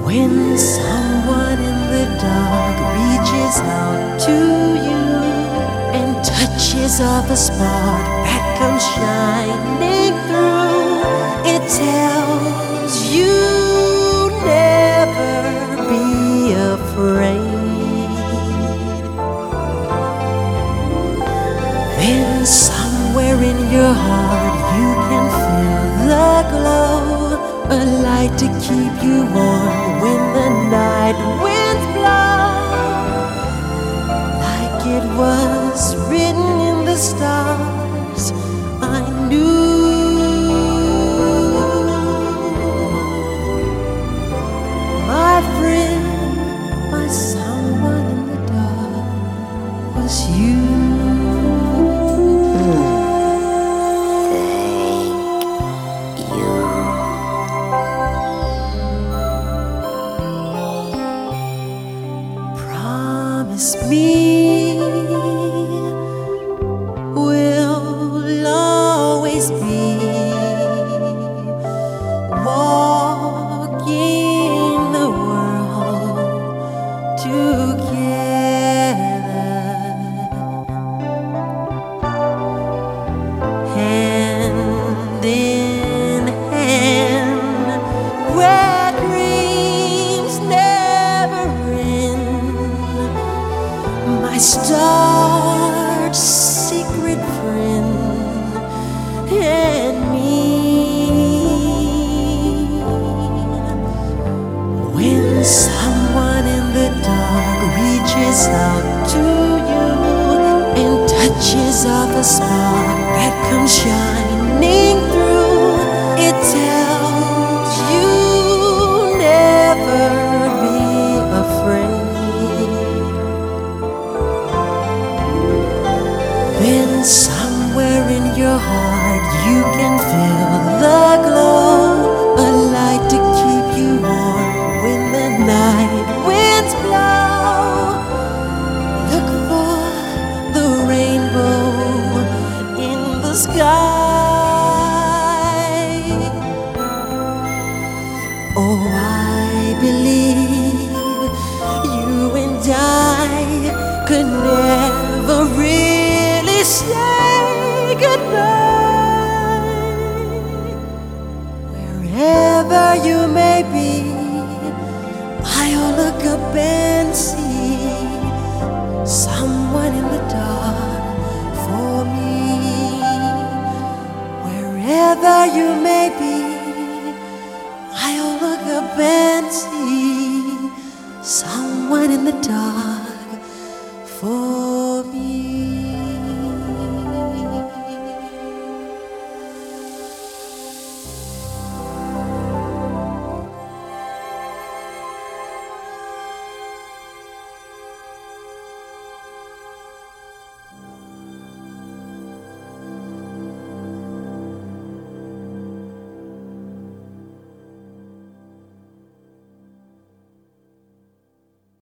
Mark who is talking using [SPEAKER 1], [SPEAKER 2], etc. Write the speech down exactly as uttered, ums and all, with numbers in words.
[SPEAKER 1] When someone in the dark reaches out to you and touches off a spark that comes shining through, it tells you never be afraid. Then somewhere in your heart you can feel the glow, a light to keep you warm when the night winds blow. Like it was written in the stars, I knew my friend, my someone in the dark was you. Promise me we'll always be walking the world together, hand in hand, where dreams never end. My star's secret friend and me. When someone in the dark reaches out to you and touches off a spark that comes shining through, it tells you never be afraid. Then somewhere in your heart you can feel the glow, a light to keep you warm when the night winds blow. Look for the rainbow in the sky. Oh, I believe you and I could never really say goodbye. Wherever you may be, I'll look up and see someone in the dark for me. Wherever you may be, I'll look up and see someone in the dark for